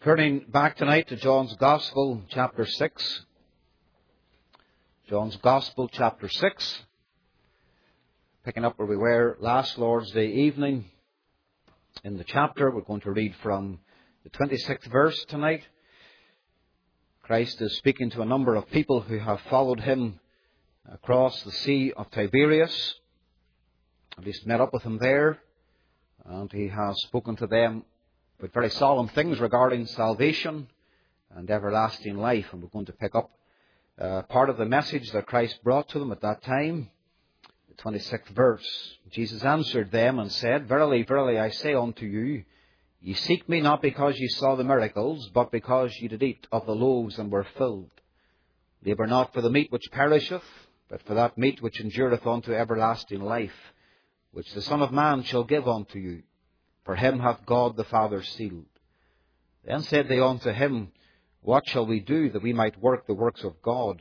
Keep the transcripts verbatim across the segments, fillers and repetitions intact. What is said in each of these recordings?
Turning back tonight to John's Gospel, chapter six. John's Gospel, chapter six. Picking up where we were last Lord's Day evening. In the chapter, we're going to read from the twenty-sixth verse tonight. Christ is speaking to a number of people who have followed him across the Sea of Tiberias. At least met up with him there. And he has spoken to them with very solemn things regarding salvation and everlasting life. And we're going to pick up uh, part of the message that Christ brought to them at that time. The twenty-sixth verse. Jesus answered them and said, Verily, verily, I say unto you, ye seek me not because ye saw the miracles, but because ye did eat of the loaves and were filled. Labour not for the meat which perisheth, but for that meat which endureth unto everlasting life, which the Son of Man shall give unto you. For him hath God the Father sealed. Then said they unto him, What shall we do that we might work the works of God?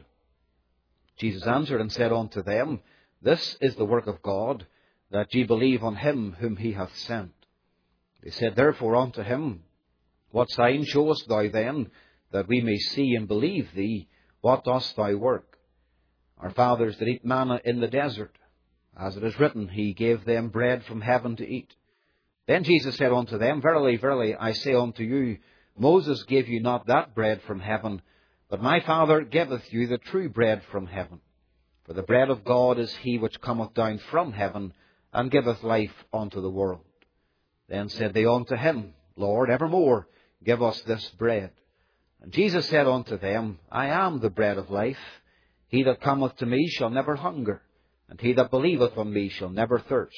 Jesus answered and said unto them, This is the work of God, that ye believe on him whom he hath sent. They said therefore unto him, What sign showest thou then, that we may see and believe thee? What dost thou work? Our fathers did eat manna in the desert. As it is written, He gave them bread from heaven to eat. Then Jesus said unto them, Verily, verily, I say unto you, Moses gave you not that bread from heaven, but my Father giveth you the true bread from heaven. For the bread of God is he which cometh down from heaven, and giveth life unto the world. Then said they unto him, Lord, evermore give us this bread. And Jesus said unto them, I am the bread of life. He that cometh to me shall never hunger, and he that believeth on me shall never thirst.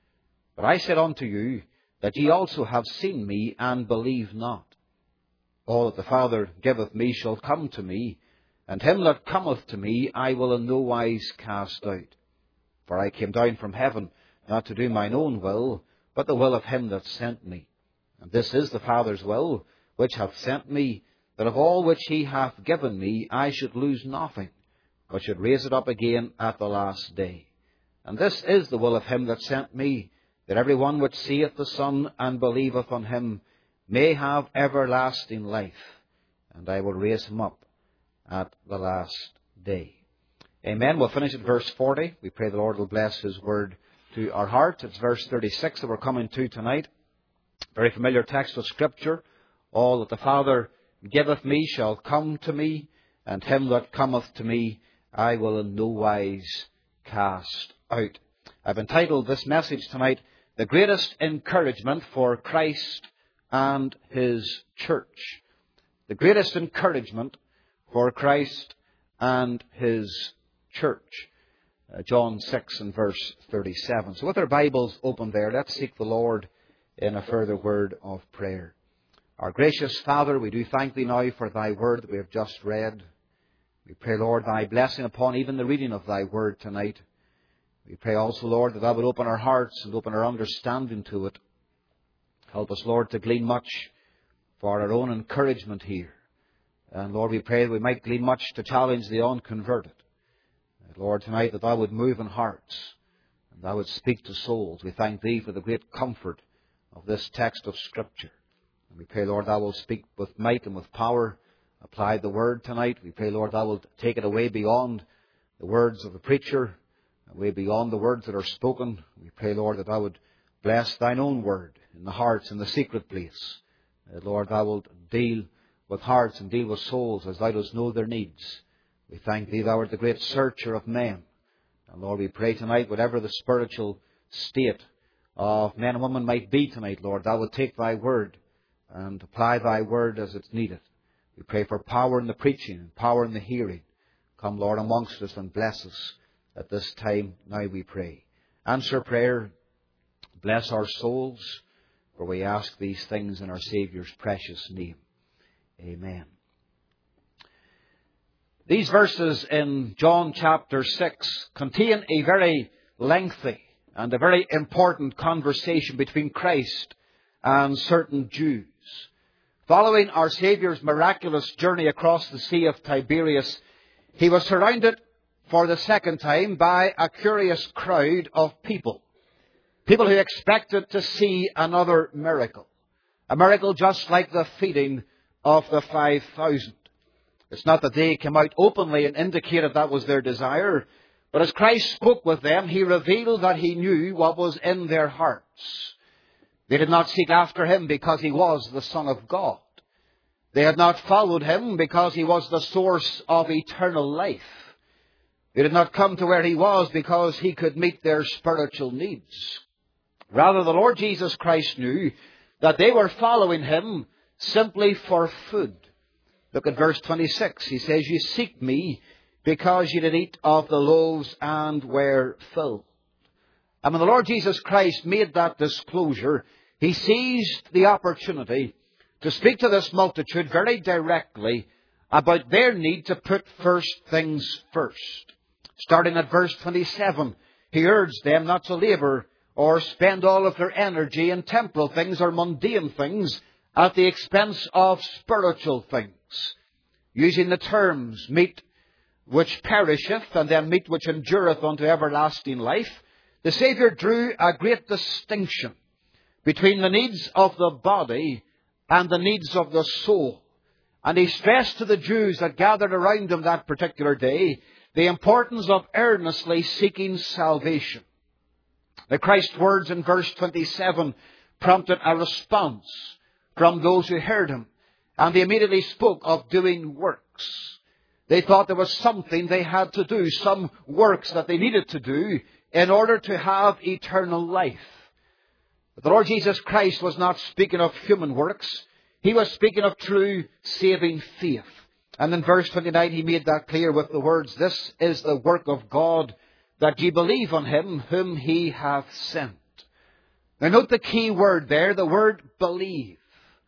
But I said unto you, that ye also have seen me, and believe not. All that the Father giveth me shall come to me, and him that cometh to me I will in no wise cast out. For I came down from heaven, not to do mine own will, but the will of him that sent me. And this is the Father's will, which hath sent me, that of all which he hath given me I should lose nothing, but should raise it up again at the last day. And this is the will of him that sent me, that every one which seeth the Son and believeth on him may have everlasting life, and I will raise him up at the last day. Amen. We'll finish at verse forty. We pray the Lord will bless his word to our heart. It's verse thirty-six that we're coming to tonight. Very familiar text of Scripture. All that the Father giveth me shall come to me, and him that cometh to me I will in no wise cast out. I've entitled this message tonight, The Greatest Encouragement for Christ and His Church. The greatest encouragement for Christ and His Church. Uh, John six and verse thirty-seven. So with our Bibles open there, let's seek the Lord in a further word of prayer. Our gracious Father, we do thank Thee now for Thy word that we have just read. We pray, Lord, Thy blessing upon even the reading of Thy word tonight. We pray also, Lord, that Thou would open our hearts and open our understanding to it. Help us, Lord, to glean much for our own encouragement here. And, Lord, we pray that we might glean much to challenge the unconverted. Lord, tonight that Thou would move in hearts and Thou would speak to souls. We thank Thee for the great comfort of this text of Scripture. And we pray, Lord, Thou will speak with might and with power. Apply the word tonight. We pray, Lord, Thou will take it away beyond the words of the preacher, way beyond the words that are spoken. We pray, Lord, that Thou would bless Thine own word in the hearts, in the secret place. That, Lord, Thou wilt deal with hearts and deal with souls as Thou dost know their needs. We thank Thee, Thou art the great searcher of men. And, Lord, we pray tonight, whatever the spiritual state of men and women might be tonight, Lord, Thou would take Thy word and apply Thy word as it's needed. We pray for power in the preaching and power in the hearing. Come, Lord, amongst us and bless us. At this time, now we pray. Answer prayer. Bless our souls, for we ask these things in our Saviour's precious name. Amen. These verses in John chapter six contain a very lengthy and a very important conversation between Christ and certain Jews. Following our Saviour's miraculous journey across the Sea of Tiberias, He was surrounded for the second time by a curious crowd of people. People who expected to see another miracle. A miracle just like the feeding of the five thousand. It's not that they came out openly and indicated that was their desire, but as Christ spoke with them, He revealed that He knew what was in their hearts. They did not seek after Him because He was the Son of God. They had not followed Him because He was the source of eternal life. They did not come to where He was because He could meet their spiritual needs. Rather, the Lord Jesus Christ knew that they were following Him simply for food. Look at verse twenty-six. He says, "You seek me because you did eat of the loaves and were filled." And when the Lord Jesus Christ made that disclosure, He seized the opportunity to speak to this multitude very directly about their need to put first things first. Starting at verse twenty-seven, He urged them not to labour or spend all of their energy in temporal things or mundane things at the expense of spiritual things. Using the terms meat which perisheth and then meat which endureth unto everlasting life, the Saviour drew a great distinction between the needs of the body and the needs of the soul. And He stressed to the Jews that gathered around Him that particular day the importance of earnestly seeking salvation. The Christ's words in verse twenty-seven prompted a response from those who heard Him, and they immediately spoke of doing works. They thought there was something they had to do, some works that they needed to do in order to have eternal life. But the Lord Jesus Christ was not speaking of human works. He was speaking of true saving faith. And in verse twenty-nine, He made that clear with the words, "This is the work of God, that ye believe on Him whom He hath sent." Now note the key word there, the word believe.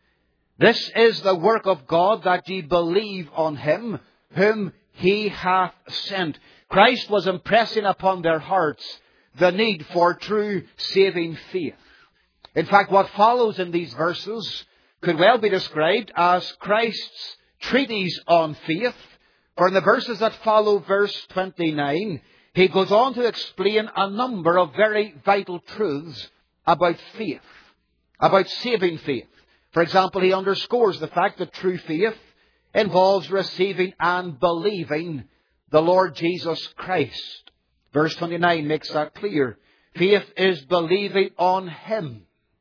This is the work of God, that ye believe on Him whom He hath sent. Christ was impressing upon their hearts the need for true saving faith. In fact, what follows in these verses could well be described as Christ's treatise on faith. For in the verses that follow verse twenty-nine, He goes on to explain a number of very vital truths about faith, about saving faith. For example, He underscores the fact that true faith involves receiving and believing the Lord Jesus Christ. Verse twenty-nine makes that clear. Faith is believing on Him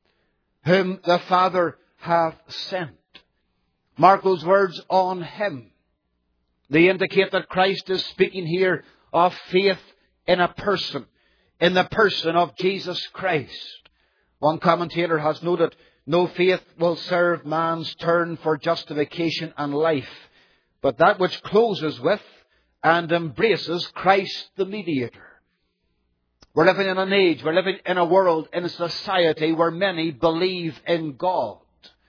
whom the Father hath sent. Mark those words, on Him. They indicate that Christ is speaking here of faith in a person, in the person of Jesus Christ. One commentator has noted, no faith will serve man's turn for justification and life, but that which closes with and embraces Christ the mediator. We're living in an age, we're living in a world, in a society where many believe in God.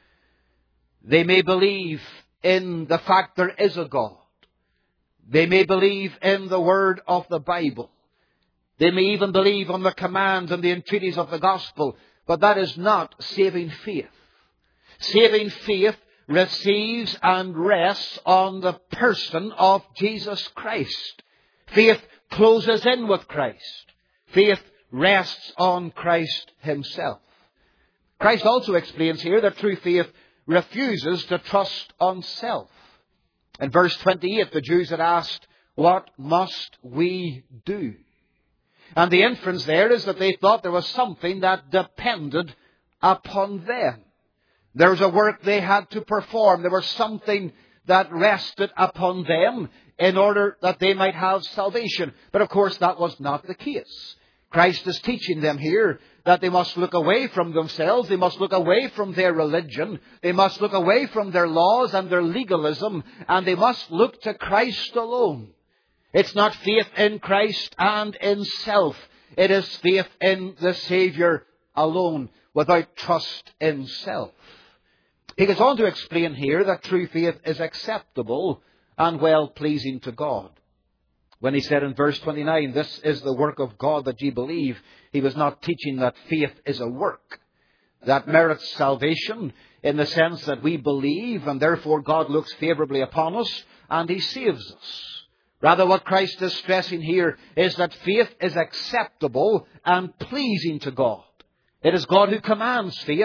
They may believe in the fact there is a God. They may believe in the word of the Bible. They may even believe on the commands and the entreaties of the gospel. But that is not saving faith. Saving faith receives and rests on the person of Jesus Christ. Faith closes in with Christ. Faith rests on Christ Himself. Christ also explains here that true faith refuses to trust on self. In verse twenty-eight, the Jews had asked, "What must we do?" And the inference there is that they thought there was something that depended upon them. There was a work they had to perform. There was something that rested upon them in order that they might have salvation. But of course that was not the case. Christ is teaching them here that they must look away from themselves. They must look away from their religion. They must look away from their laws and their legalism. And they must look to Christ alone. It's not faith in Christ and in self. It is faith in the Saviour alone, without trust in self. He goes on to explain here that true faith is acceptable and well-pleasing to God. When he said in verse twenty-nine, "This is the work of God, that ye believe," he was not teaching that faith is a work that merits salvation in the sense that we believe and therefore God looks favourably upon us and He saves us. Rather, what Christ is stressing here is that faith is acceptable and pleasing to God. It is God who commands faith,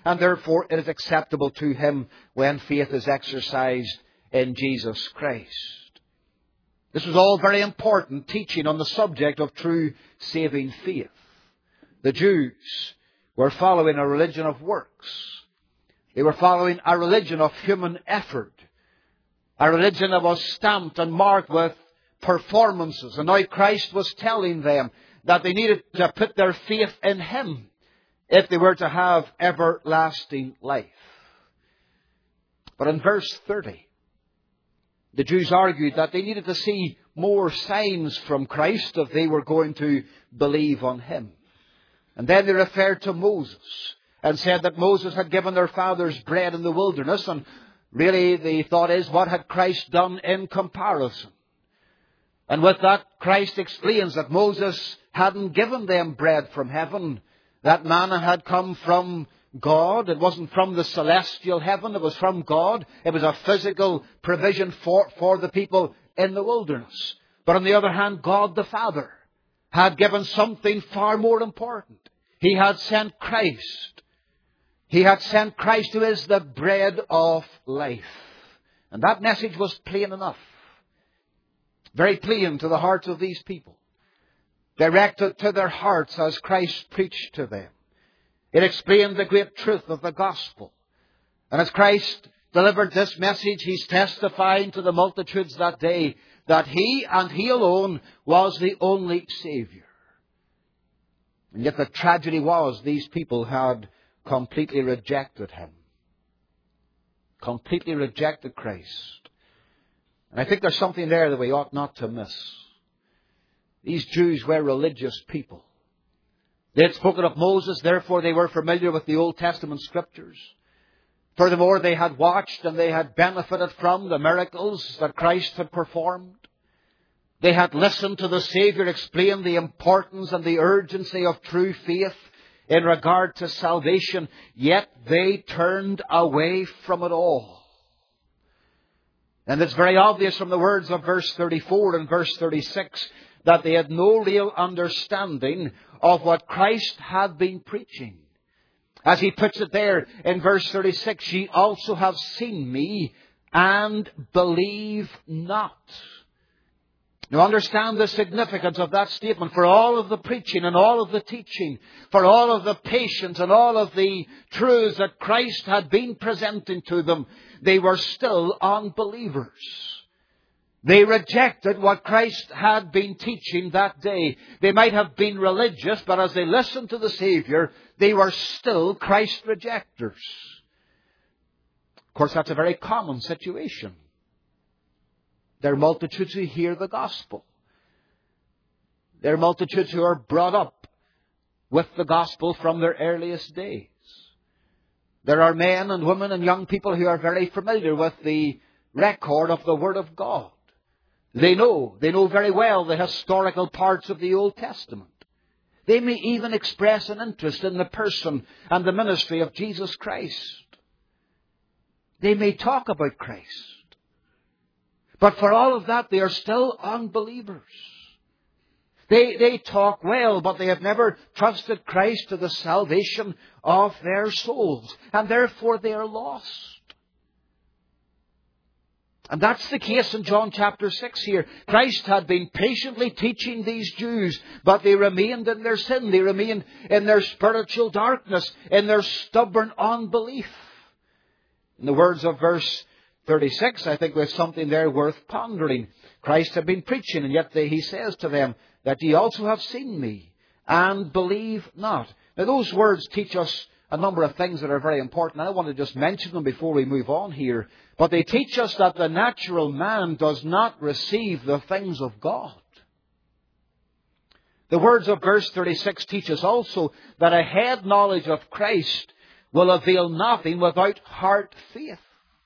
and therefore it is acceptable to Him when faith is exercised in Jesus Christ. This was all very important teaching on the subject of true saving faith. The Jews were following a religion of works. They were following a religion of human effort. A religion that was stamped and marked with performances. And now Christ was telling them that they needed to put their faith in Him if they were to have everlasting life. But in verse thirty, the Jews argued that they needed to see more signs from Christ if they were going to believe on Him. And then they referred to Moses and said that Moses had given their fathers bread in the wilderness. And really the thought is, what had Christ done in comparison? And with that, Christ explains that Moses hadn't given them bread from heaven. That manna had come from God. It wasn't from the celestial heaven. It was from God. It was a physical provision for, for the people in the wilderness. But on the other hand, God the Father had given something far more important. He had sent Christ. He had sent Christ, who is the bread of life. And that message was plain enough. Very plain to the hearts of these people. Directed to their hearts as Christ preached to them. It explained the great truth of the gospel. And as Christ delivered this message, He's testifying to the multitudes that day that He and He alone was the only Savior. And yet the tragedy was these people had completely rejected Him. Completely rejected Christ. And I think there's something there that we ought not to miss. These Jews were religious people. They had spoken of Moses, therefore they were familiar with the Old Testament Scriptures. Furthermore, they had watched and they had benefited from the miracles that Christ had performed. They had listened to the Savior explain the importance and the urgency of true faith in regard to salvation, yet they turned away from it all. And it's very obvious from the words of verse thirty-four and verse thirty-six that they had no real understanding of what Christ had been preaching. As He puts it there in verse thirty-six, ye also have seen me and believe not. Now understand the significance of that statement. For all of the preaching and all of the teaching, for all of the patience and all of the truths that Christ had been presenting to them, they were still unbelievers. They rejected what Christ had been teaching that day. They might have been religious, but as they listened to the Savior, they were still Christ rejectors. Of course, that's a very common situation. There are multitudes who hear the gospel. There are multitudes who are brought up with the gospel from their earliest days. There are men and women and young people who are very familiar with the record of the Word of God. They know, they know very well the historical parts of the Old Testament. They may even express an interest in the person and the ministry of Jesus Christ. They may talk about Christ. But for all of that, they are still unbelievers. They, they talk well, but they have never trusted Christ to the salvation of their souls. And therefore they are lost. And that's the case in John chapter six here. Christ had been patiently teaching these Jews, but they remained in their sin. They remained in their spiritual darkness, in their stubborn unbelief. In the words of verse thirty-six, I think there's something there worth pondering. Christ had been preaching, and yet they, He says to them that ye also have seen me and believe not. Now those words teach us a number of things that are very important. I want to just mention them before we move on here. But they teach us that the natural man does not receive the things of God. The words of verse thirty-six teach us also that a head knowledge of Christ will avail nothing without heart faith.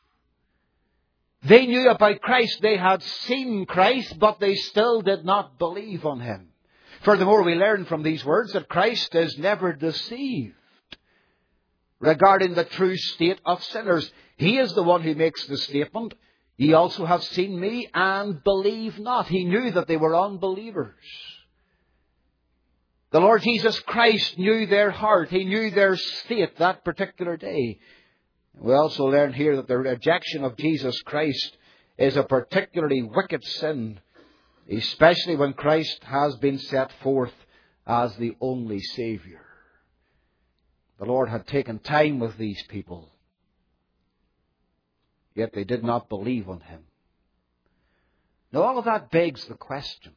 They knew about Christ. They had seen Christ, but they still did not believe on Him. Furthermore, we learn from these words that Christ is never deceived regarding the true state of sinners. He is the one who makes the statement, ye also have seen me and believe not. He knew that they were unbelievers. The Lord Jesus Christ knew their heart. He knew their state that particular day. We also learn here that the rejection of Jesus Christ is a particularly wicked sin, especially when Christ has been set forth as the only Saviour. The Lord had taken time with these people, yet they did not believe on Him. Now all of that begs the question.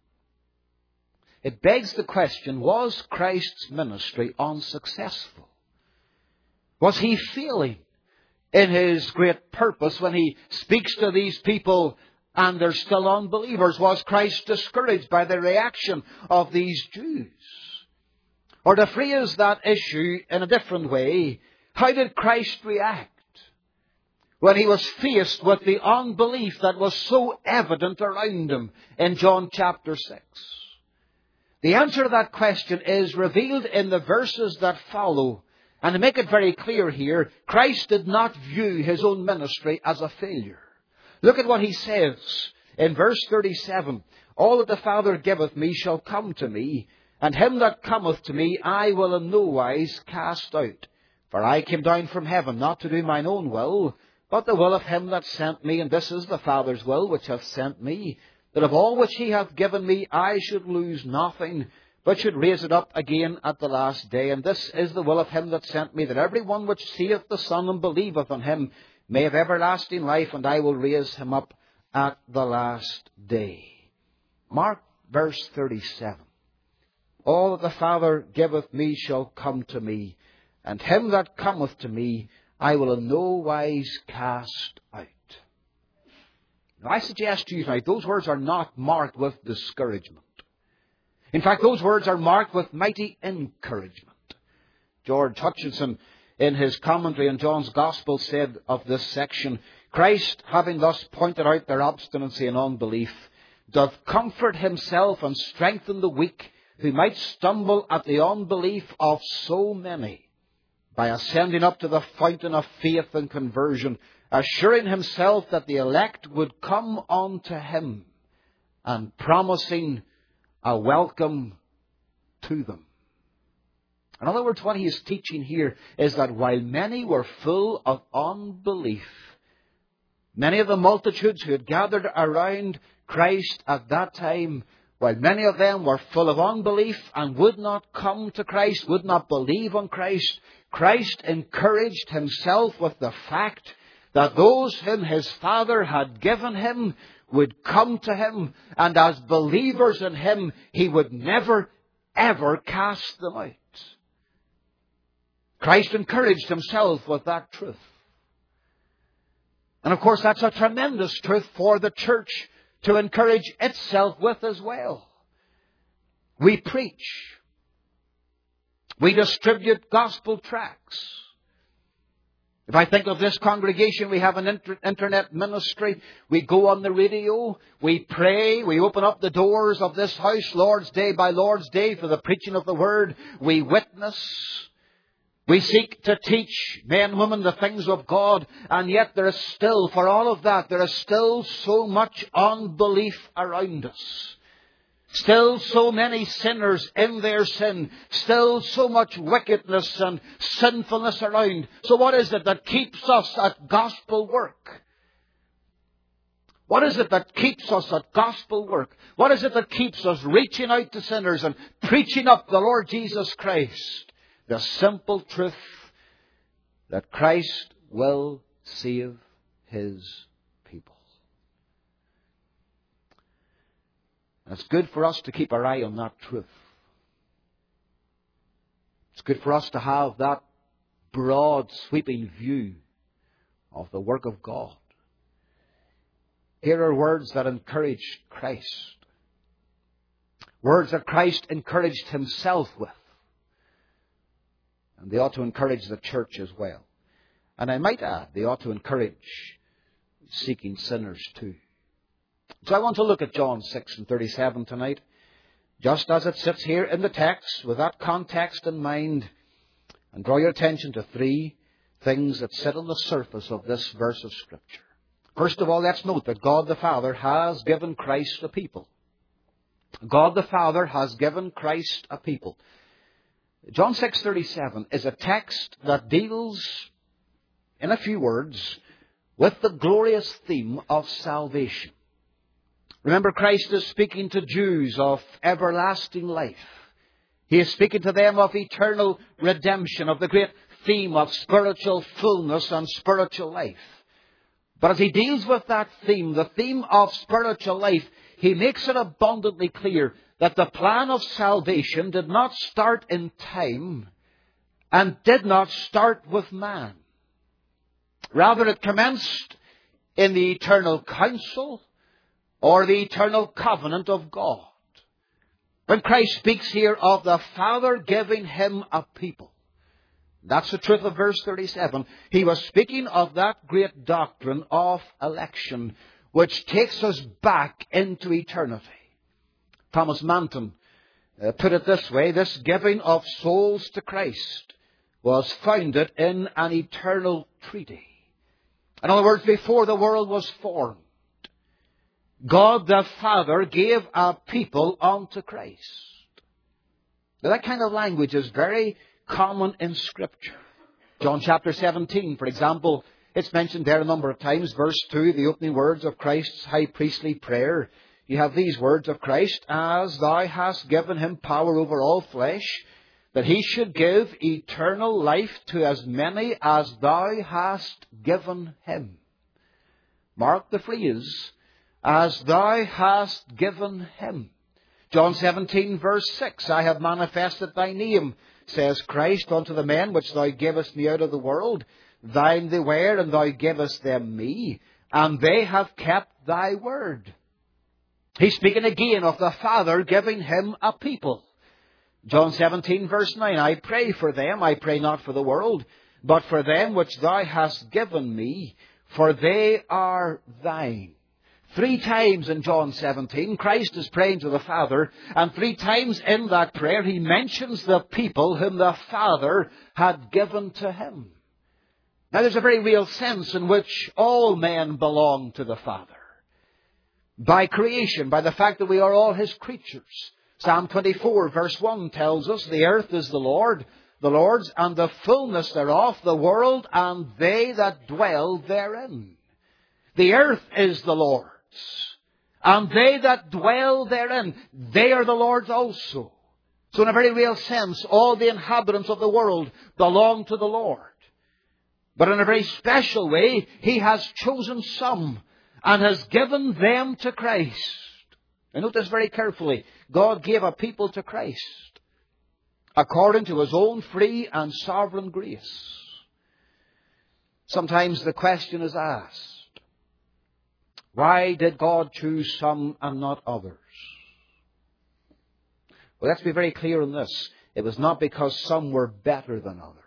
It begs the question, was Christ's ministry unsuccessful? Was He failing in His great purpose when He speaks to these people and they're still unbelievers? Was Christ discouraged by the reaction of these Jews? Or to phrase that issue in a different way, how did Christ react when He was faced with the unbelief that was so evident around Him in John chapter six? The answer to that question is revealed in the verses that follow. And to make it very clear here, Christ did not view His own ministry as a failure. Look at what He says in verse thirty-seven. All that the Father giveth me shall come to me, and him that cometh to me I will in no wise cast out. For I came down from heaven not to do mine own will, but the will of Him that sent me. And this is the Father's will which hath sent me, that of all which He hath given me I should lose nothing, but should raise it up again at the last day. And this is the will of Him that sent me, that every one which seeth the Son and believeth on Him may have everlasting life, and I will raise him up at the last day. Mark verse thirty-seven. All that the Father giveth me shall come to me, and him that cometh to me I will in no wise cast out. Now I suggest to you tonight, those words are not marked with discouragement. In fact, those words are marked with mighty encouragement. George Hutchinson, in his commentary on John's Gospel, said of this section, Christ, having thus pointed out their obstinacy and unbelief, doth comfort Himself and strengthen the weak, who might stumble at the unbelief of so many, by ascending up to the fountain of faith and conversion, assuring Himself that the elect would come unto Him, and promising a welcome to them. In other words, what he is teaching here is that while many were full of unbelief, many of the multitudes who had gathered around Christ at that time, while many of them were full of unbelief and would not come to Christ, would not believe on Christ, Christ encouraged Himself with the fact that those whom His Father had given Him would come to Him, and as believers in Him, He would never, ever cast them out. Christ encouraged Himself with that truth. And of course, that's a tremendous truth for the church to encourage itself with as well. We preach. We distribute gospel tracts. If I think of this congregation, we have an inter- internet ministry. We go on the radio. We pray. We open up the doors of this house Lord's Day by Lord's Day for the preaching of the Word. We witness. We seek to teach men and women the things of God. And yet there is still, for all of that, there is still so much unbelief around us. Still so many sinners in their sin. Still so much wickedness and sinfulness around. So what is it that keeps us at gospel work? What is it that keeps us at gospel work? What is it that keeps us reaching out to sinners and preaching up the Lord Jesus Christ? The simple truth that Christ will save His people. And it's good for us to keep our eye on that truth. It's good for us to have that broad, sweeping view of the work of God. Here are words that encourage Christ. Words that Christ encouraged Himself with. And they ought to encourage the church as well. And I might add, they ought to encourage seeking sinners too. So I want to look at John six and thirty-seven tonight, just as it sits here in the text, with that context in mind, and draw your attention to three things that sit on the surface of this verse of Scripture. First of all, let's note that God the Father has given Christ a people. God the Father has given Christ a people. John six thirty-seven is a text that deals, in a few words, with the glorious theme of salvation. Remember, Christ is speaking to Jews of everlasting life. He is speaking to them of eternal redemption, of the great theme of spiritual fullness and spiritual life. But as he deals with that theme, the theme of spiritual life, he makes it abundantly clear that the plan of salvation did not start in time and did not start with man. Rather, it commenced in the eternal counsel or the eternal covenant of God. When Christ speaks here of the Father giving him a people, that's the truth of verse thirty-seven. He was speaking of that great doctrine of election, which takes us back into eternity. Thomas Manton uh, put it this way: this giving of souls to Christ was founded in an eternal treaty. In other words, before the world was formed, God the Father gave a people unto Christ. Now, that kind of language is very common in Scripture. John chapter seventeen, for example, it's mentioned there a number of times. Verse two, the opening words of Christ's high priestly prayer. You have these words of Christ: as thou hast given him power over all flesh, that he should give eternal life to as many as thou hast given him. Mark the phrase, as thou hast given him. John seventeen, verse six, I have manifested thy name, says Christ, unto the men which thou gavest me out of the world. Thine they were, and thou gavest them me, and they have kept thy word. He's speaking again of the Father giving him a people. John seventeen, verse nine, I pray for them, I pray not for the world, but for them which thou hast given me, for they are thine. Three times in John seventeen, Christ is praying to the Father, and three times in that prayer he mentions the people whom the Father had given to him. Now, there's a very real sense in which all men belong to the Father. By creation, by the fact that we are all his creatures. Psalm twenty-four, verse one tells us, the earth is the Lord, the Lord's, and the fullness thereof, the world, and they that dwell therein. The earth is the Lord's, and they that dwell therein, they are the Lord's also. So in a very real sense, all the inhabitants of the world belong to the Lord. But in a very special way, he has chosen some and has given them to Christ. Now note this very carefully. God gave a people to Christ according to his own free and sovereign grace. Sometimes the question is asked, why did God choose some and not others? Well, let's be very clear on this. It was not because some were better than others.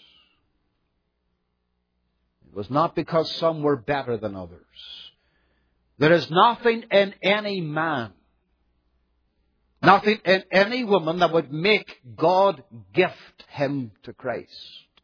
It was not because some were better than others. There is nothing in any man, nothing in any woman that would make God gift him to Christ.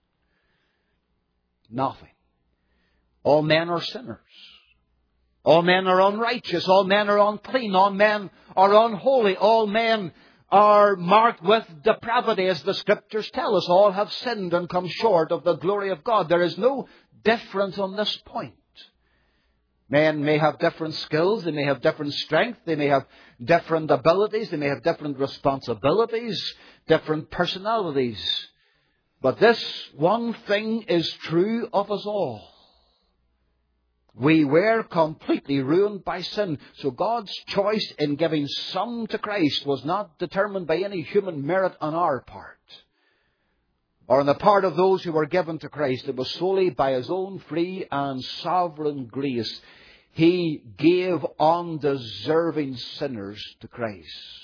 Nothing. All men are sinners. All men are unrighteous. All men are unclean. All men are unholy. All men are marked with depravity, as the Scriptures tell us. All have sinned and come short of the glory of God. There is no difference on this point. Men may have different skills, they may have different strength, they may have different abilities, they may have different responsibilities, different personalities. But this one thing is true of us all. We were completely ruined by sin. So God's choice in giving some to Christ was not determined by any human merit on our part, or on the part of those who were given to Christ. It was solely by his own free and sovereign grace. He gave undeserving sinners to Christ.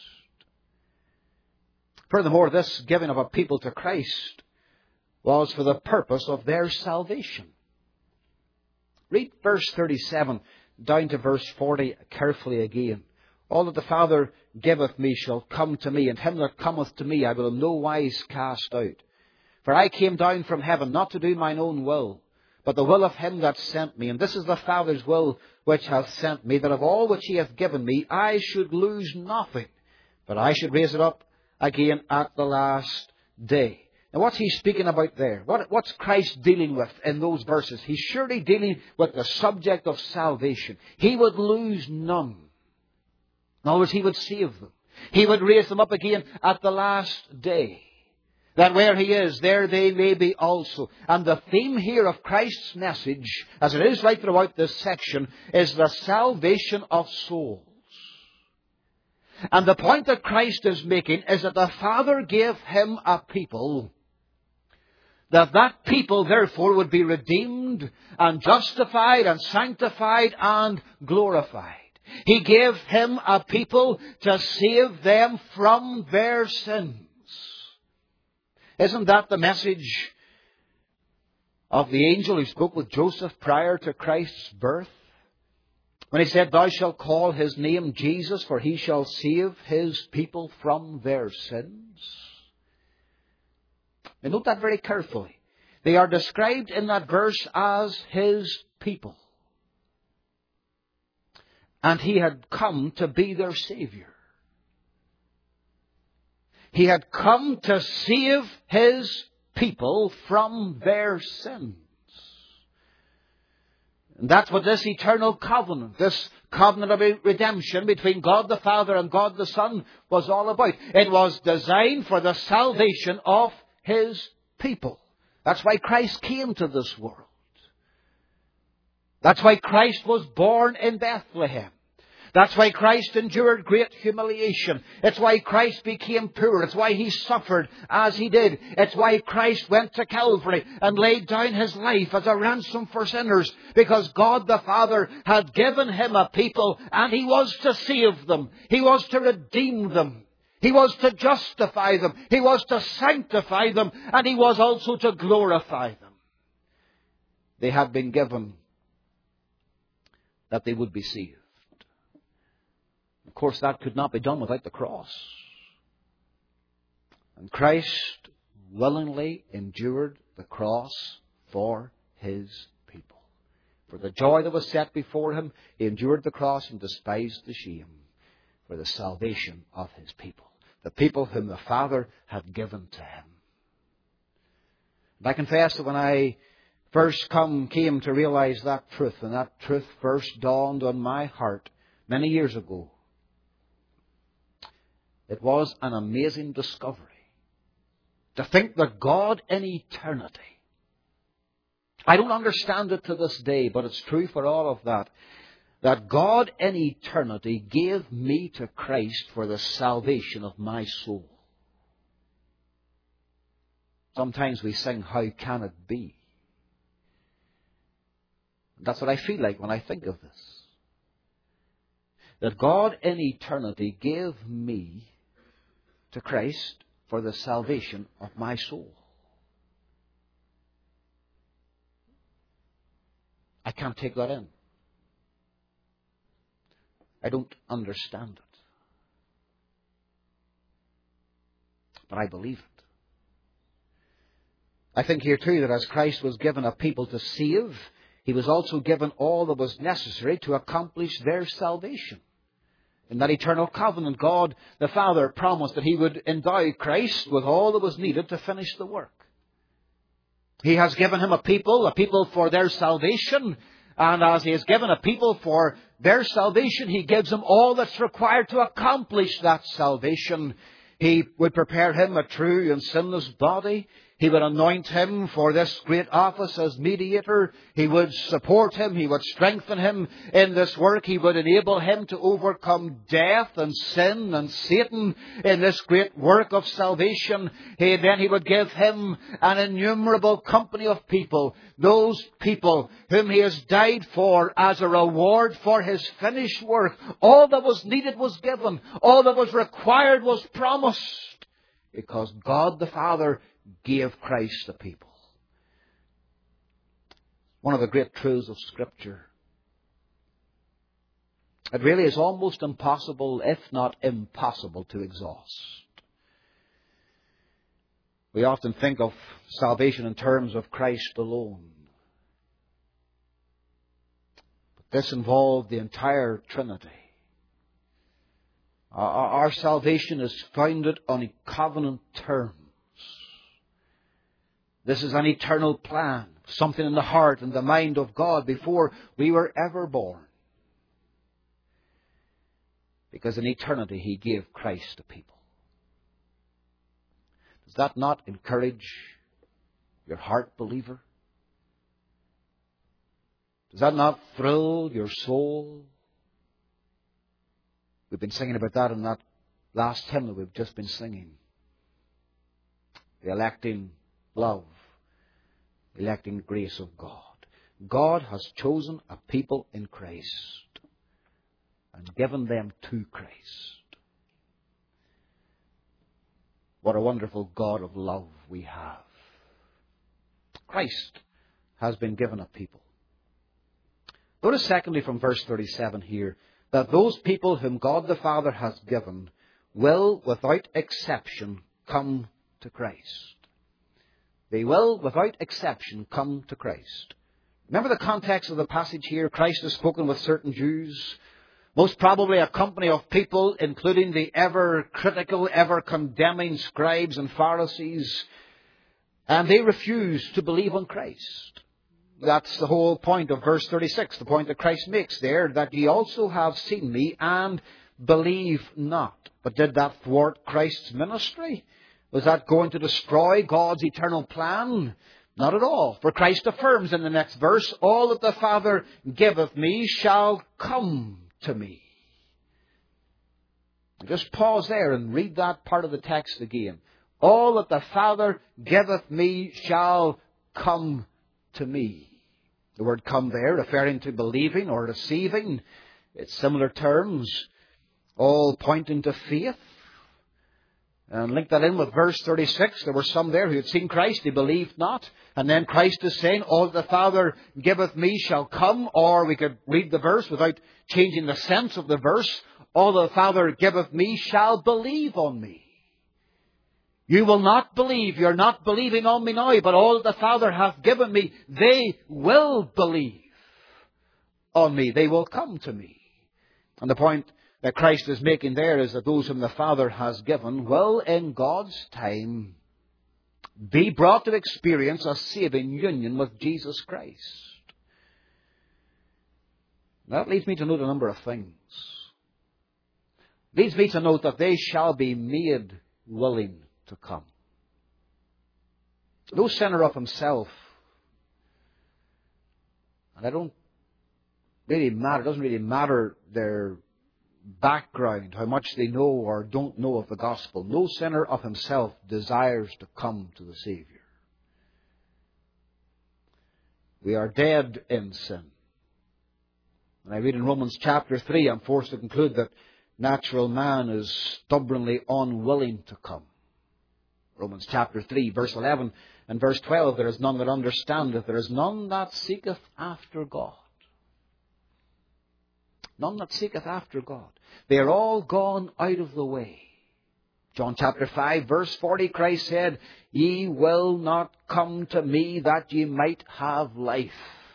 Furthermore, this giving of a people to Christ was for the purpose of their salvation. Read verse thirty-seven down to verse forty carefully again. All that the Father giveth me shall come to me, and him that cometh to me I will in no wise cast out. For I came down from heaven not to do mine own will, but the will of him that sent me. And this is the Father's will which hath sent me, that of all which he hath given me I should lose nothing, but I should raise it up again at the last day. Now what's he speaking about there? What, what's Christ dealing with in those verses? He's surely dealing with the subject of salvation. He would lose none. In other words, he would save them. He would raise them up again at the last day. That where he is, there they may be also. And the theme here of Christ's message, as it is right throughout this section, is the salvation of souls. And the point that Christ is making is that the Father gave him a people, that that people therefore would be redeemed and justified and sanctified and glorified. He gave him a people to save them from their sins. Isn't that the message of the angel who spoke with Joseph prior to Christ's birth? When he said, "Thou shalt call his name Jesus, for he shall save his people from their sins." Now note that very carefully. They are described in that verse as his people. And he had come to be their Savior. He had come to save his people from their sins. And that's what this eternal covenant, this covenant of redemption between God the Father and God the Son was all about. It was designed for the salvation of his people. That's why Christ came to this world. That's why Christ was born in Bethlehem. That's why Christ endured great humiliation. It's why Christ became poor. It's why he suffered as he did. It's why Christ went to Calvary and laid down his life as a ransom for sinners. Because God the Father had given him a people and he was to save them. He was to redeem them. He was to justify them. He was to sanctify them. And he was also to glorify them. They had been given that they would be saved. Of course, that could not be done without the cross. And Christ willingly endured the cross for his people. For the joy that was set before him, he endured the cross and despised the shame for the salvation of his people. The people whom the Father had given to him. And I confess that when I first come, came to realize that truth, and that truth first dawned on my heart many years ago, it was an amazing discovery. To think that God in eternity, I don't understand it to this day, but it's true for all of that, that God in eternity gave me to Christ for the salvation of my soul. Sometimes we sing, "How can it be?" That's what I feel like when I think of this. That God in eternity gave me to Christ for the salvation of my soul. I can't take that in. I don't understand it. But I believe it. I think here too that as Christ was given a people to save, he was also given all that was necessary to accomplish their salvation. In that eternal covenant, God the Father promised that he would endow Christ with all that was needed to finish the work. He has given him a people, a people for their salvation. And as he has given a people for their salvation, he gives them all that's required to accomplish that salvation. He would prepare him a true and sinless body. He would anoint him for this great office as mediator. He would support him. He would strengthen him in this work. He would enable him to overcome death and sin and Satan in this great work of salvation. He, then he would give him an innumerable company of people, those people whom he has died for as a reward for his finished work. All that was needed was given. All that was required was promised. Because God the Father gave Christ a people. One of the great truths of Scripture. It really is almost impossible, if not impossible, to exhaust. We often think of salvation in terms of Christ alone. But this involved the entire Trinity Our, our salvation is founded on covenant terms. This is an eternal plan, something in the heart and the mind of God before we were ever born. Because in eternity He gave Christ to people. Does that not encourage your heart, believer? Does that not thrill your soul? We've been singing about that in that last hymn that we've just been singing. The electing love, electing grace of God. God has chosen a people in Christ and given them to Christ. What a wonderful God of love we have. Christ has been given a people. Notice secondly from verse thirty-seven here, that those people whom God the Father has given will, without exception, come to Christ. They will, without exception, come to Christ. Remember the context of the passage here? Christ has spoken with certain Jews, most probably a company of people, including the ever-critical, ever-condemning scribes and Pharisees, and they refused to believe on Christ. That's the whole point of verse thirty-six, the point that Christ makes there, that ye also have seen me and believe not. But did that thwart Christ's ministry? Was that going to destroy God's eternal plan? Not at all. For Christ affirms in the next verse, all that the Father giveth me shall come to me. Just pause there and read that part of the text again. All that the Father giveth me shall come to me. The word come there, referring to believing or receiving. It's similar terms, all pointing to faith. And link that in with verse thirty-six. There were some there who had seen Christ, they believed not. And then Christ is saying, all that the Father giveth me shall come. Or we could read the verse without changing the sense of the verse. All that the Father giveth me shall believe on me. You will not believe. You're not believing on me now. But all that the Father hath given me, they will believe on me. They will come to me. And the point that Christ is making there is that those whom the Father has given will, in God's time, be brought to experience a saving union with Jesus Christ. That leads me to note a number of things. Leads me to note that they shall be made willing to come. No sinner of himself, and I don't really matter, it doesn't really matter their background, how much they know or don't know of the gospel. No sinner of himself desires to come to the Savior. We are dead in sin. When I read in Romans chapter three, I'm forced to conclude that natural man is stubbornly unwilling to come. Romans chapter three, verse eleven and verse twelve, there is none that understandeth, there is none that seeketh after God. None that seeketh after God. They are all gone out of the way. John chapter five, verse forty, Christ said, ye will not come to me that ye might have life.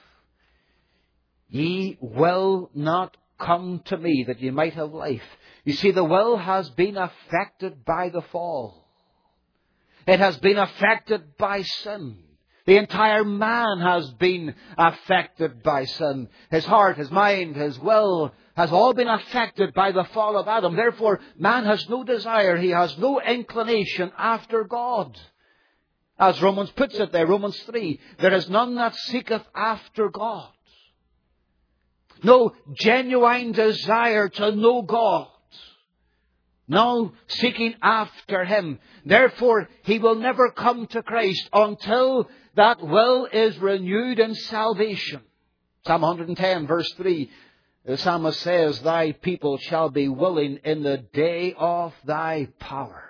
Ye will not come to me that ye might have life. You see, the will has been affected by the fall. It has been affected by sin. The entire man has been affected by sin. His heart, his mind, his will has all been affected by the fall of Adam. Therefore, man has no desire. He has no inclination after God. As Romans puts it there, Romans three, there is none that seeketh after God. No genuine desire to know God. No seeking after Him. Therefore, he will never come to Christ until that will is renewed in salvation. Psalm one ten, verse three, the psalmist says, thy people shall be willing in the day of thy power.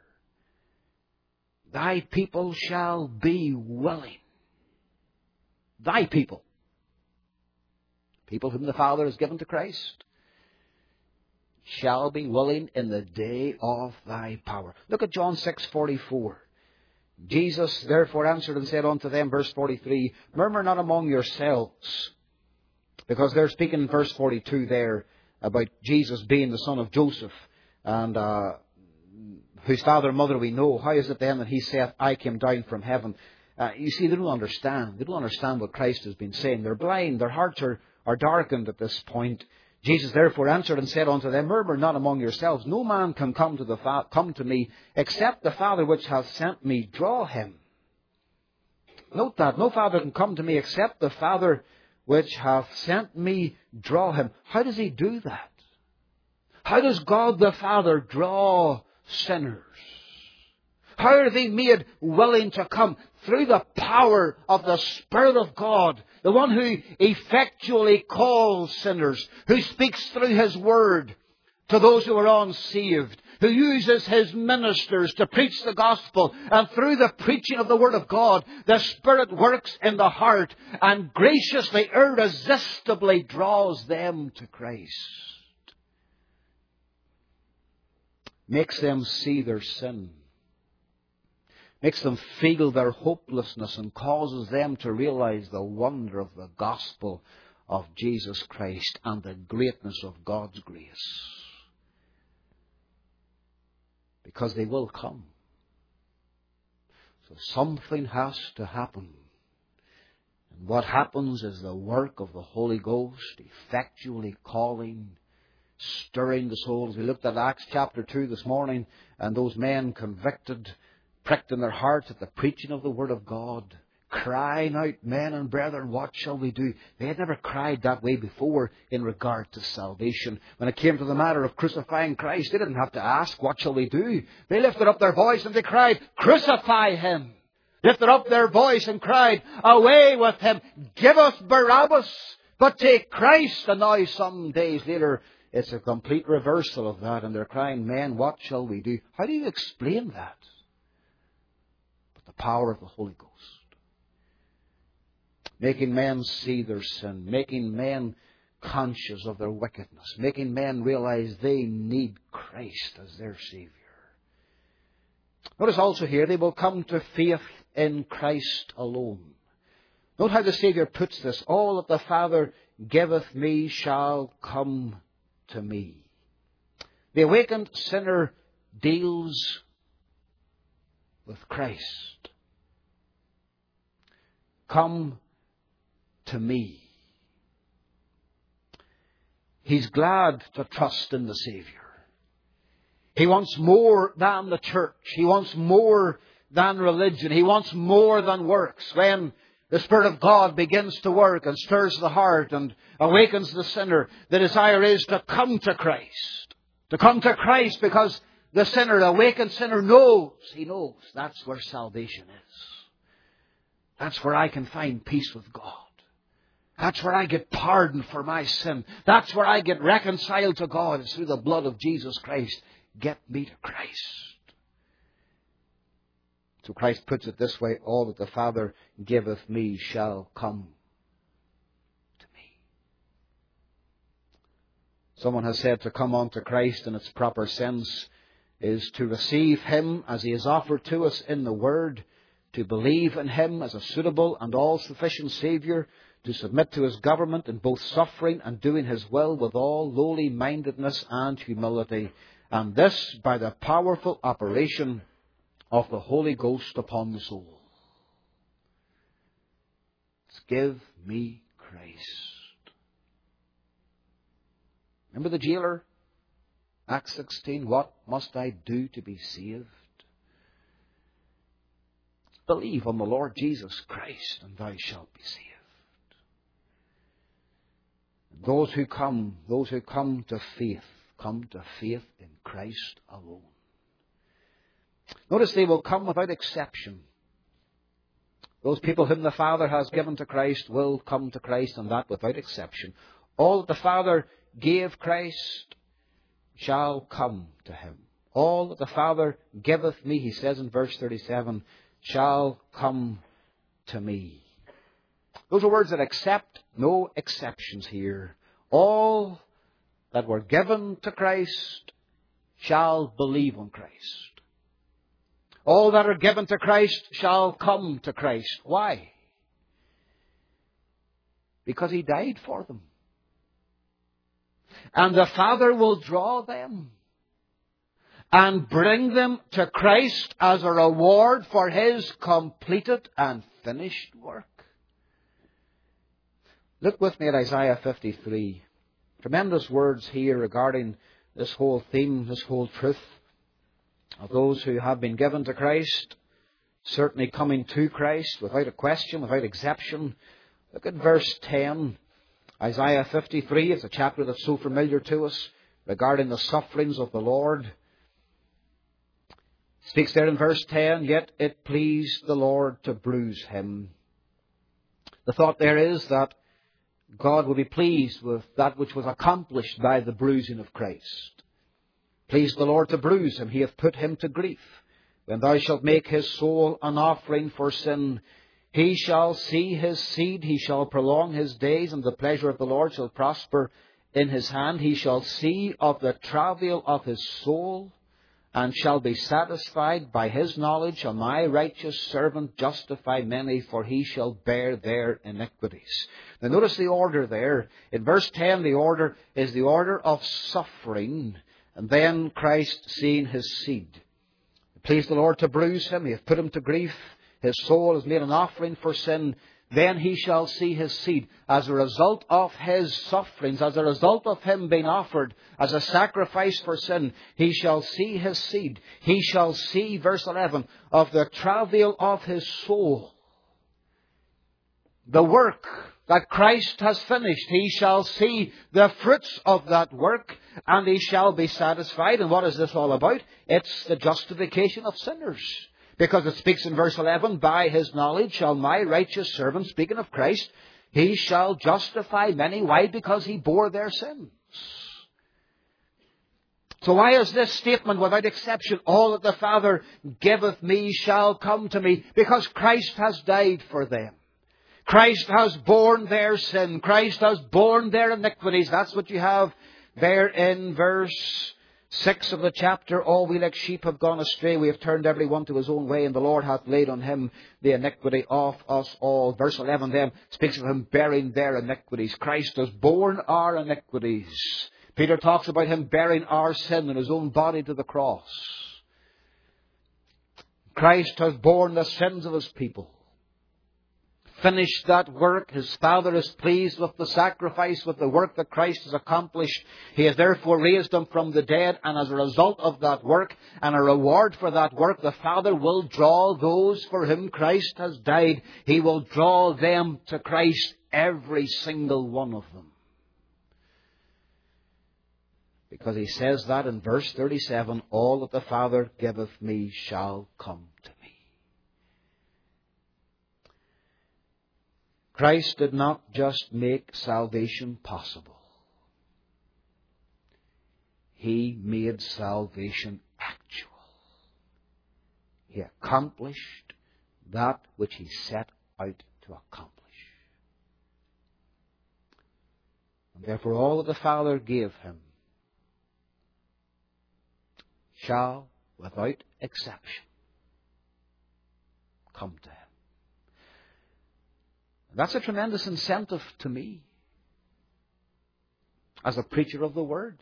Thy people shall be willing. Thy people. People whom the Father has given to Christ shall be willing in the day of thy power. Look at John six forty-four. Jesus therefore answered and said unto them, verse forty-three, murmur not among yourselves. Because they're speaking in verse forty-two there about Jesus being the son of Joseph. and uh, whose father and mother we know, how is it then that he saith, I came down from heaven? Uh, you see, they don't understand. They don't understand what Christ has been saying. They're blind. Their hearts are, are darkened at this point. Jesus therefore answered and said unto them, Murmur not among yourselves. No man can come to the fa- come to me, except the Father which hath sent me draw him. Note that. No Father can come to me, except the Father which hath sent me draw him. How does he do that? How does God the Father draw sinners? How are they made willing to come? Through the power of the Spirit of God, the one who effectually calls sinners, who speaks through His Word to those who are unsaved, who uses His ministers to preach the gospel, and through the preaching of the Word of God, the Spirit works in the heart and graciously, irresistibly draws them to Christ. Makes them see their sin. Makes them feel their hopelessness and causes them to realize the wonder of the gospel of Jesus Christ and the greatness of God's grace. Because they will come. So something has to happen. And what happens is the work of the Holy Ghost, effectually calling, stirring the souls. We looked at Acts chapter two this morning, and those men convicted, pricked in their hearts at the preaching of the Word of God, crying out, men and brethren, what shall we do? They had never cried that way before in regard to salvation. When it came to the matter of crucifying Christ, they didn't have to ask, what shall we do? They lifted up their voice and they cried, crucify Him! Lifted up their voice and cried, away with Him! Give us Barabbas, but take Christ! And now some days later, it's a complete reversal of that, and they're crying, men, what shall we do? How do you explain that? But the power of the Holy Ghost. Making men see their sin, making men conscious of their wickedness, making men realize they need Christ as their Savior. Notice also here, they will come to faith in Christ alone. Note how the Savior puts this, all that the Father giveth me shall come to me. The awakened sinner deals with Christ. Come to me. He's glad to trust in the Savior. He wants more than the church. He wants more than religion. He wants more than works. When the Spirit of God begins to work and stirs the heart and awakens the sinner, the desire is to come to Christ. To come to Christ because the sinner, the awakened sinner knows, he knows that's where salvation is. That's where I can find peace with God. That's where I get pardon for my sin. That's where I get reconciled to God. It's through the blood of Jesus Christ. Get me to Christ. So Christ puts it this way, all that the Father giveth me shall come to me. Someone has said to come unto Christ in its proper sense is to receive Him as He is offered to us in the Word, to believe in Him as a suitable and all-sufficient Saviour, to submit to His government in both suffering and doing His will with all lowly mindedness and humility, and this by the powerful operation of the Holy Ghost upon the soul. Give me Christ. Remember the jailer? Acts sixteen, what must I do to be saved? Believe on the Lord Jesus Christ, and thou shalt be saved. Those who come, those who come to faith, come to faith in Christ alone. Notice they will come without exception. Those people whom the Father has given to Christ will come to Christ, and that without exception. All that the Father gave Christ shall come to Him. All that the Father giveth me, He says in verse thirty-seven, shall come to me. Those are words that accept no exceptions here. All that were given to Christ shall believe on Christ. All that are given to Christ shall come to Christ. Why? Because He died for them. And the Father will draw them. and bring them to Christ as a reward for His completed and finished work. Look with me at Isaiah fifty-three. Tremendous words here regarding this whole theme, this whole truth of those who have been given to Christ, certainly coming to Christ without a question, without exception. Look at verse ten. Isaiah fifty-three is a chapter that's so familiar to us regarding the sufferings of the Lord. It speaks there in verse ten, yet it pleased the Lord to bruise Him. The thought there is that God will be pleased with that which was accomplished by the bruising of Christ. Pleased the Lord to bruise Him, He hath put Him to grief. When thou shalt make His soul an offering for sin, He shall see His seed, He shall prolong His days, and the pleasure of the Lord shall prosper in His hand. He shall see of the travail of His soul, and shall be satisfied. By His knowledge shall my righteous servant justify many, for he shall bear their iniquities. Now notice the order there. In verse ten, the order is the order of suffering, and then Christ seeing His seed. Please the Lord to bruise Him, He hath put Him to grief. His soul is made an offering for sin. Then He shall see His seed. As a result of His sufferings, as a result of Him being offered as a sacrifice for sin, He shall see His seed. He shall see, verse eleven, of the travail of His soul. The work that Christ has finished, He shall see the fruits of that work, and He shall be satisfied. And what is this all about? It's the justification of sinners. Because it speaks in verse eleven, by His knowledge shall my righteous servant, speaking of Christ, He shall justify many. Why? Because He bore their sins. So why is this statement without exception, all that the Father giveth me shall come to me? Because Christ has died for them. Christ has borne their sin. Christ has borne their iniquities. That's what you have there in verse six of the chapter. All we like sheep have gone astray. We have turned every one to his own way, and the Lord hath laid on Him the iniquity of us all. Verse eleven then speaks of Him bearing their iniquities. Christ has borne our iniquities. Peter talks about Him bearing our sin in His own body to the cross. Christ has borne the sins of His people. Finished that work. His Father is pleased with the sacrifice, with the work that Christ has accomplished. He has therefore raised Him from the dead, and as a result of that work and a reward for that work, the Father will draw those for whom Christ has died. He will draw them to Christ, every single one of them. Because He says that in verse thirty-seven, all that the Father giveth me shall come to me. Christ did not just make salvation possible. He made salvation actual. He accomplished that which He set out to accomplish. And therefore all that the Father gave Him shall, without exception, come to Him. That's a tremendous incentive to me as a preacher of the Word.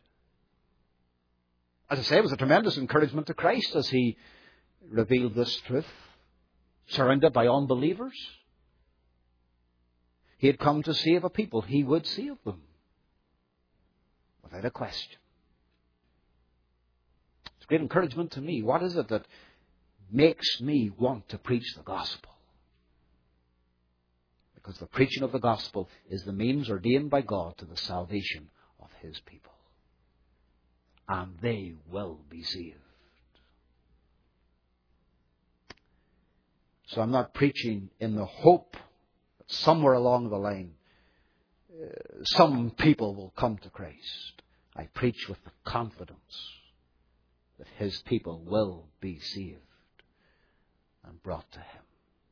As I say, it was a tremendous encouragement to Christ as He revealed this truth, surrounded by unbelievers. He had come to save a people. He would save them, without a question. It's a great encouragement to me. What is it that makes me want to preach the gospel? Because the preaching of the gospel is the means ordained by God to the salvation of His people. And they will be saved. So I'm not preaching in the hope that somewhere along the line uh, some people will come to Christ. I preach with the confidence that His people will be saved and brought to Him.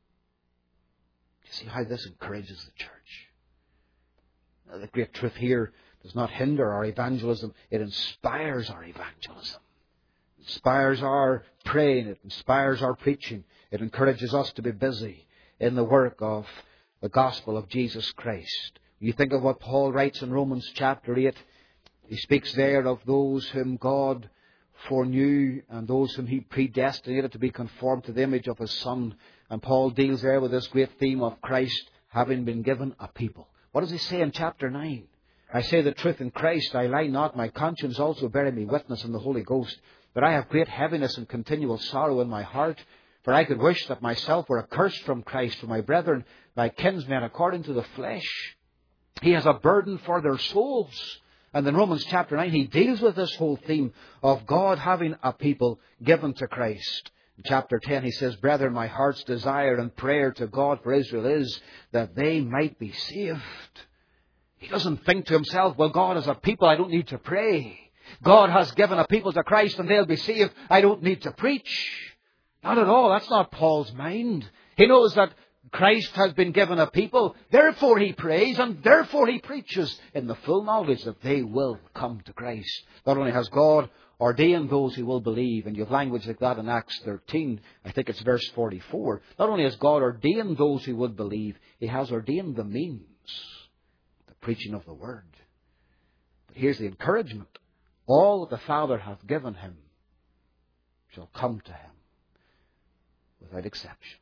See how this encourages the church. The great truth here does not hinder our evangelism. It inspires our evangelism. It inspires our praying. It inspires our preaching. It encourages us to be busy in the work of the gospel of Jesus Christ. You think of what Paul writes in Romans chapter eight. He speaks there of those whom God foreknew, and those whom He predestinated to be conformed to the image of His Son. And Paul deals there with this great theme of Christ having been given a people. What does he say in chapter nine? I say the truth in Christ, I lie not, my conscience also bearing me witness in the Holy Ghost, that I have great heaviness and continual sorrow in my heart. For I could wish that myself were accursed from Christ for my brethren, my kinsmen according to the flesh. He has a burden for their souls. And in Romans chapter nine, he deals with this whole theme of God having a people given to Christ. In chapter ten, he says, Brethren, my heart's desire and prayer to God for Israel is that they might be saved. He doesn't think to himself, well, God has a people, I don't need to pray. God has given a people to Christ and they'll be saved, I don't need to preach. Not at all. That's not Paul's mind. He knows that Christ has been given a people. Therefore he prays and therefore he preaches in the full knowledge that they will come to Christ. Not only has God ordained those who will believe, and you have language like that in Acts thirteen, I think it's verse forty-four. Not only has God ordained those who would believe, He has ordained the means, the preaching of the Word. But here's the encouragement. All that the Father hath given Him shall come to Him, without exception.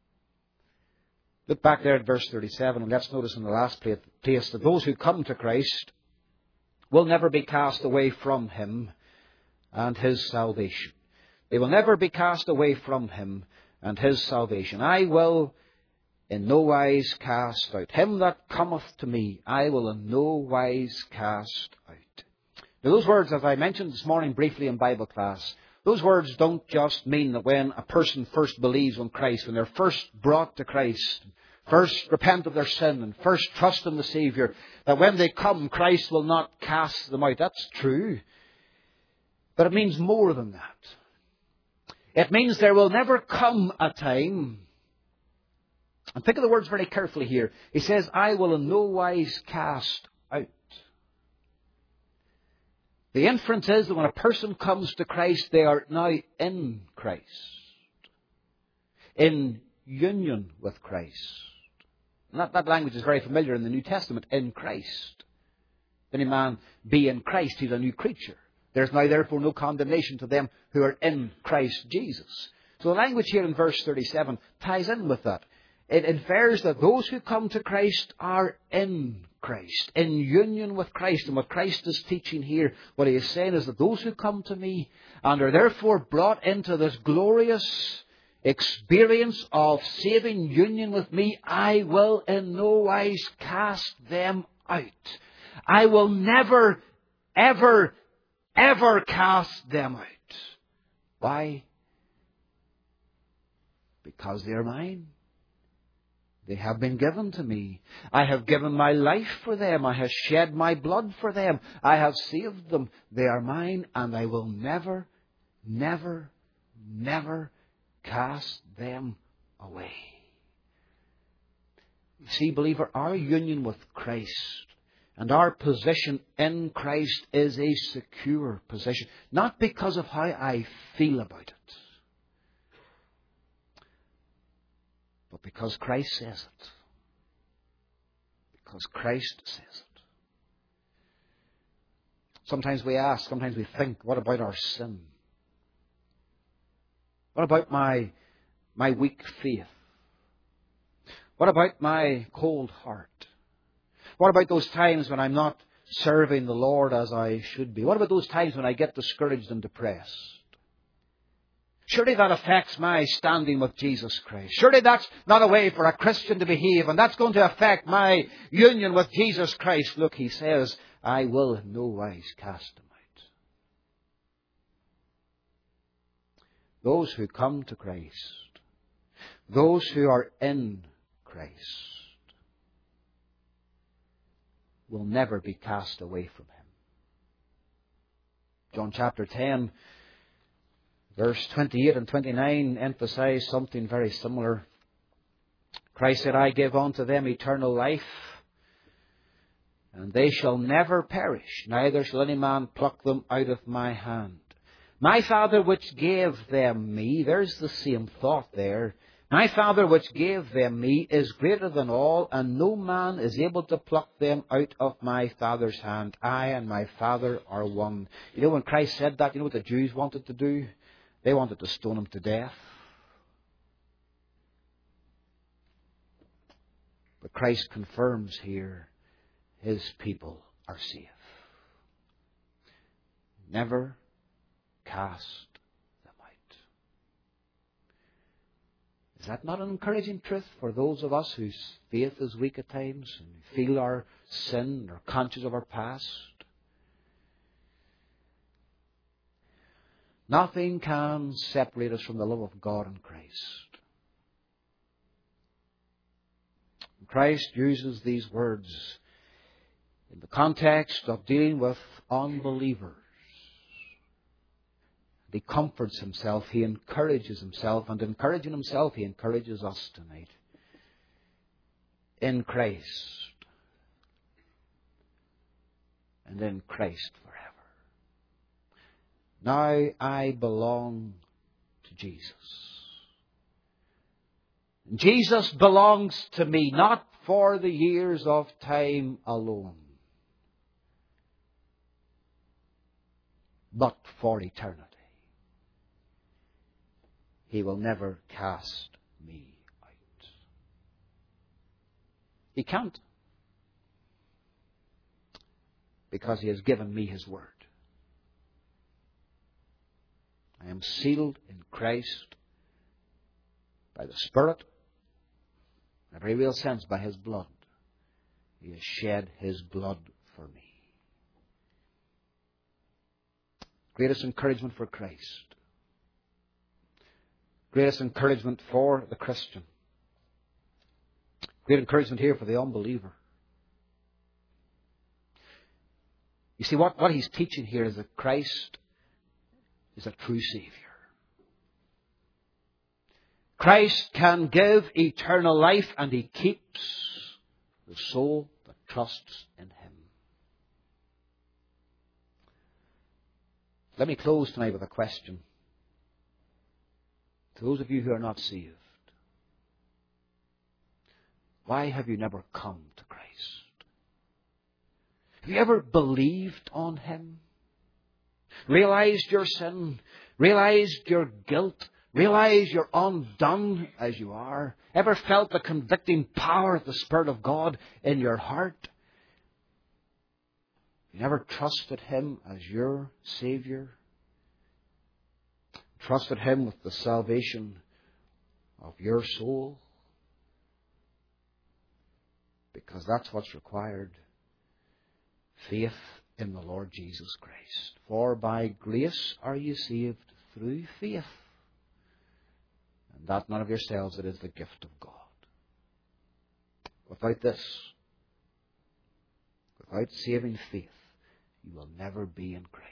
Look back there at verse thirty-seven, and let's notice in the last place that those who come to Christ will never be cast away from Him and His salvation. They will never be cast away from Him and His salvation. I will in no wise cast out. Him that cometh to me, I will in no wise cast out. Now those words, as I mentioned this morning briefly in Bible class, those words don't just mean that when a person first believes on Christ, when they're first brought to Christ, first repent of their sin and first trust in the Saviour, that when they come, Christ will not cast them out. That's true. But it means more than that. It means there will never come a time, and think of the words very carefully here. He says, I will in no wise cast out. The inference is that when a person comes to Christ, they are now in Christ, in union with Christ. And that, that language is very familiar in the New Testament, in Christ. If any man be in Christ, he's a new creature. There's now therefore no condemnation to them who are in Christ Jesus. So the language here in verse thirty-seven ties in with that. It infers that those who come to Christ are in Christ, in union with Christ. And what Christ is teaching here, what He is saying is that those who come to me and are therefore brought into this glorious experience of saving union with me, I will in no wise cast them out. I will never, ever, ever cast them out. Why? Because they are mine. They have been given to me. I have given my life for them. I have shed my blood for them. I have saved them. They are mine, and I will never, never, never cast them away. You see, believer, our union with Christ and our position in Christ is a secure position. Not because of how I feel about it, but because Christ says it. Because Christ says it. Sometimes we ask, sometimes we think, what about our sin? What about my, my weak faith? What about my cold heart? What about those times when I'm not serving the Lord as I should be? What about those times when I get discouraged and depressed? Surely that affects my standing with Jesus Christ. Surely that's not a way for a Christian to behave, and that's going to affect my union with Jesus Christ. Look, He says, I will in no wise cast them out. Those who come to Christ, those who are in Christ, will never be cast away from Him. John chapter ten, verse twenty-eight and twenty-nine emphasize something very similar. Christ said, I give unto them eternal life, and they shall never perish, neither shall any man pluck them out of my hand. My Father which gave them me, there's the same thought there. My Father which gave them me is greater than all, and no man is able to pluck them out of my Father's hand. I and my Father are one. You know, when Christ said that, you know what the Jews wanted to do? They wanted to stone him to death. But Christ confirms here, his people are safe. Never cast them out. Is that not an encouraging truth for those of us whose faith is weak at times and feel our sin or conscious of our past? Nothing can separate us from the love of God in Christ. Christ uses these words in the context of dealing with unbelievers. He comforts himself, he encourages himself, and encouraging himself, he encourages us tonight. In Christ, and in Christ forever. Now I belong to Jesus. Jesus belongs to me, not for the years of time alone, but for eternity. He will never cast me out. He can't, because he has given me his word. I am sealed in Christ by the Spirit, in a very real sense by his blood. He has shed his blood for me. Greatest encouragement for Christ. Greatest encouragement for the Christian. Great encouragement here for the unbeliever. You see, what, what he's teaching here is that Christ is a true Savior. Christ can give eternal life, and he keeps the soul that trusts in him. Let me close tonight with a question. To those of you who are not saved, why have you never come to Christ? Have you ever believed on him? Realized your sin? Realized your guilt? Realize you're undone as you are? Ever felt the convicting power of the Spirit of God in your heart? You never trusted him as your Savior? Trusted him with the salvation of your soul? Because that's what's required. Faith in the Lord Jesus Christ. For by grace are you saved through faith. And that not of yourselves, it is the gift of God. Without this, without saving faith, you will never be in Christ.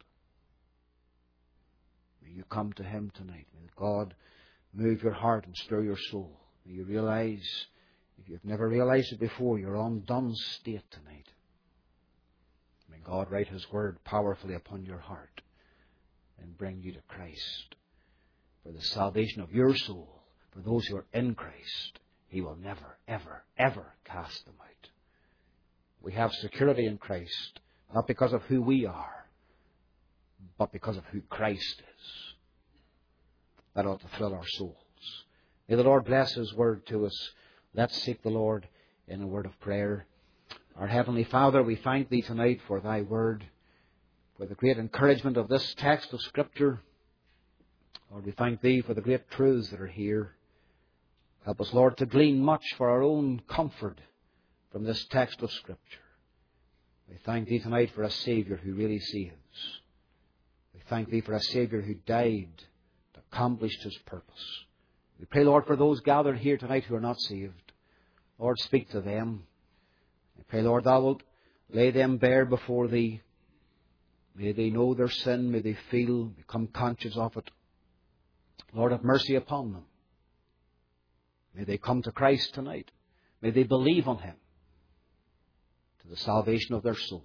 May you come to him tonight. May God move your heart and stir your soul. May you realize, if you've never realized it before, your undone state tonight. May God write his word powerfully upon your heart and bring you to Christ. For the salvation of your soul, for those who are in Christ, he will never, ever, ever cast them out. We have security in Christ, not because of who we are, but because of who Christ is. That ought to fill our souls. May the Lord bless his word to us. Let's seek the Lord in a word of prayer. Our Heavenly Father, we thank thee tonight for thy word, for the great encouragement of this text of Scripture. Lord, we thank thee for the great truths that are here. Help us, Lord, to glean much for our own comfort from this text of Scripture. We thank thee tonight for a Saviour who really saves. We thank thee for a Saviour who died to accomplish his purpose. We pray, Lord, for those gathered here tonight who are not saved. Lord, speak to them. I pray, Lord, thou wilt lay them bare before thee. May they know their sin. May they feel, become conscious of it. Lord, have mercy upon them. May they come to Christ tonight. May they believe on him to the salvation of their souls.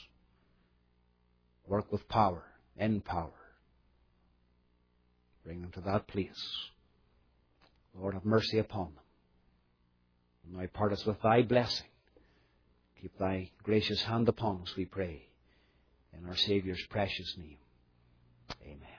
Work with power, in power. Bring them to that place Lord, have mercy upon them. And now part us with thy blessing. Keep thy gracious hand upon us, we pray. In our Saviour's precious name. Amen.